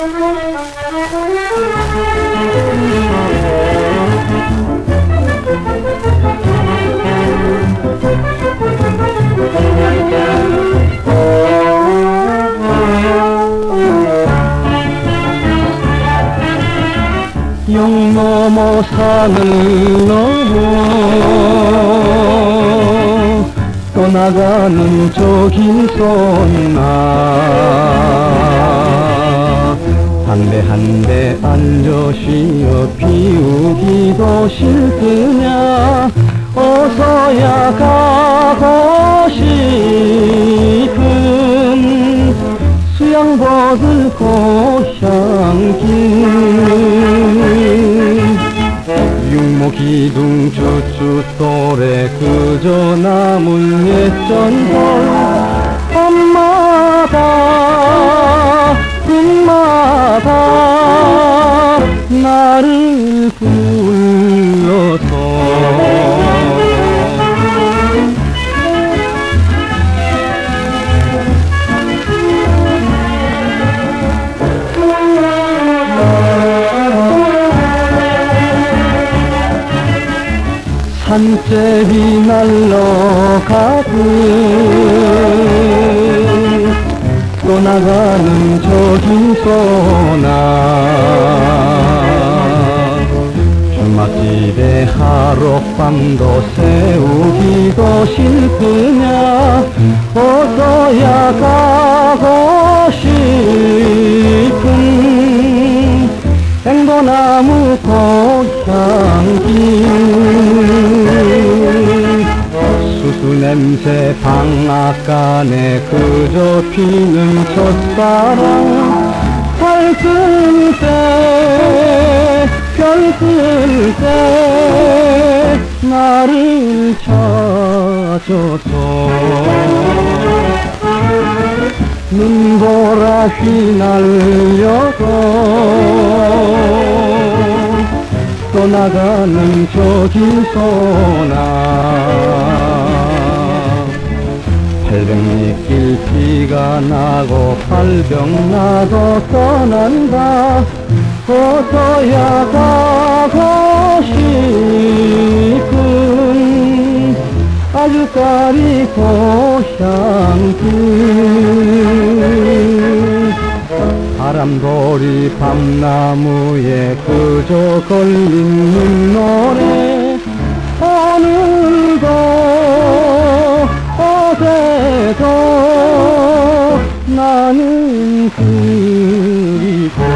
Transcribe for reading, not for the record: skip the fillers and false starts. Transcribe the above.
영 넘어 산을 넘어 떠나가는 저 긴 손나 담배 한 대 앉아 쉬어 피우기도 싫으냐 어서야 가고 싶은 수양버들 고향길 육모 기둥 쭈쭈 또래 그저 남은 옛전들 밤마다 꿈마다 나를 불러서 산제비 날러가듯 떠나가는 저 긴 소나 주막집에 하룻밤도 세우기도 싫으냐 어서야 가고 싶은 행도나무 고향길 수수냄새 방앗간에 그저 피는 첫사랑 밝은 때 별 뜰 때 나를 찾아서 눈보라 휘날려도 떠나가는 저 긴 소나 800리길 피가 나고 발병나도 떠난다 어서야 가고 싶은 아주까리 고향길 바람돌이 밤나무에 그저 걸린 눈노래 오늘도 어제도 나는 그리고